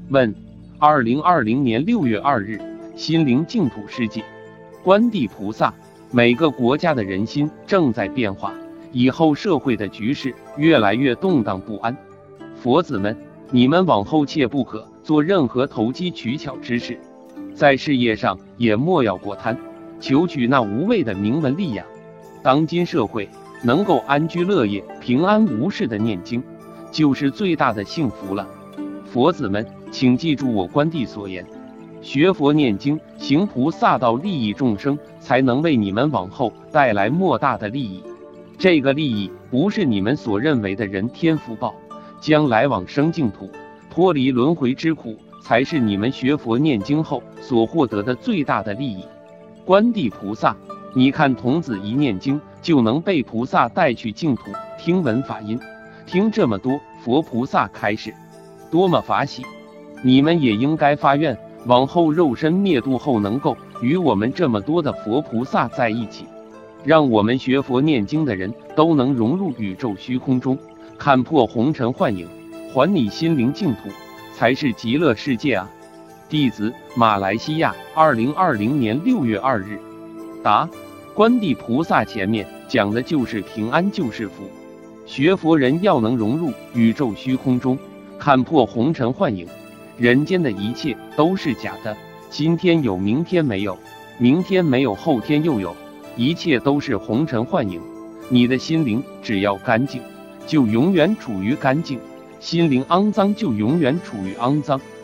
问：2020年6月2日，心灵净土世界，观地菩萨。每个国家的人心正在变化，以后社会的局势越来越动荡不安。佛子们，你们往后切不可做任何投机取巧之事，在事业上也莫要过贪，求取那无谓的名闻利养。当今社会能够安居乐业、平安无事的念经，就是最大的幸福了。佛子们，请记住我观地所言，学佛念经行菩萨道，利益众生，才能为你们往后带来莫大的利益。这个利益不是你们所认为的人天福报，将来往生净土，脱离轮回之苦，才是你们学佛念经后所获得的最大的利益。观地菩萨，你看童子一念经就能被菩萨带去净土，听闻法音，听这么多佛菩萨开示，多么法喜！你们也应该发愿，往后肉身灭度后，能够与我们这么多的佛菩萨在一起，让我们学佛念经的人都能融入宇宙虚空中，看破红尘幻影，还你心灵净土，才是极乐世界啊！弟子马来西亚2020年6月2日。答：观地菩萨前面讲的就是平安就是福，学佛人要能融入宇宙虚空中，看破红尘幻影，人间的一切都是假的，今天有明天没有，明天没有后天又有，一切都是红尘幻影。你的心灵只要干净，就永远处于干净；心灵肮脏就永远处于肮脏。